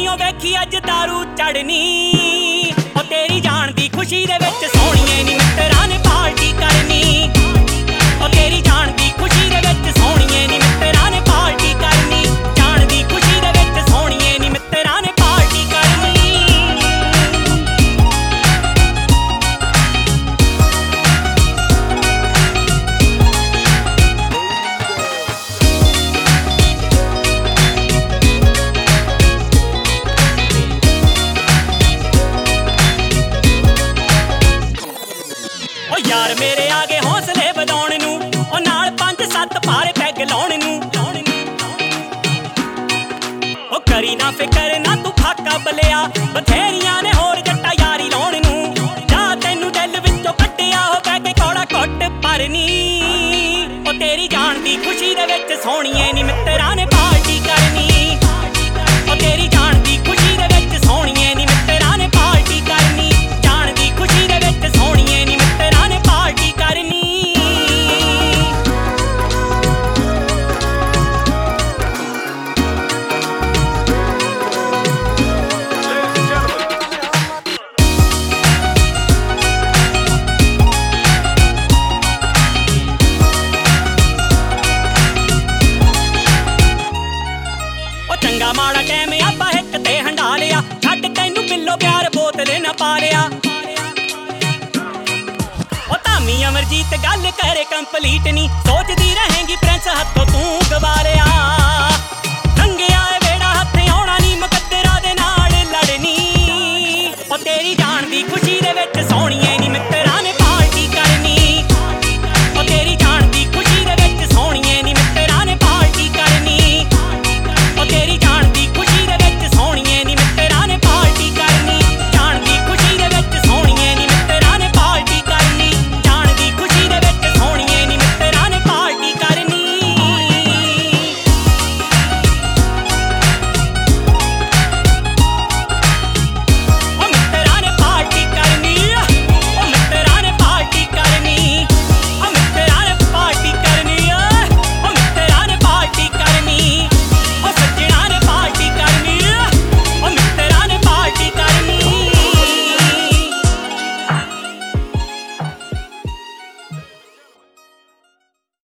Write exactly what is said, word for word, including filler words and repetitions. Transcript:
ਓ ਵੇਖੀ अज दारू चढ़नी ओ तेरी जान दी खुशी दे विच सोहणीए नी मित्तरां ने पार्टी करनी ओ तेरी जान दी खुशी दे विच सोहणीए नी मित्तरां ने पार्टी करनी जान दी खुशी दे विच सोहणीए नी मित्तरां ने पार्टी करनी यार मेरे आगे हौसले वधाउण नूं ओ नाल पंज सत्त भारे पैग लाउण नूं ओ करी ना फिकर ना तू फाका बलिया बथेरियां ने होर जट्टा यारी लाउण नूं जा तैनूं दिल विचों कट्टिया हो बह के कौड़ा घुट भरनी ओ तेरी जान दी खुशी दे विच सोहणीए नी मित्तरां ने पार्टी करनी ओ तेरी जान दी खुशी दे विच सोहणीए नी मित्तरां ने पार्टी करनी जान दी खुशी दे विच सोहणीए नी मित्तरां ने पार्टी करनी चंगा माड़ा टाइम आपां हिक ते हंडा लिया छड्ड तैनूं बिल्लो प्यार बोतल न पा लिया ओ धामी अमरजीत गल करे कंपलीट नी सोचदी रहेंगी प्रिंस हत्थों तू गवारिया।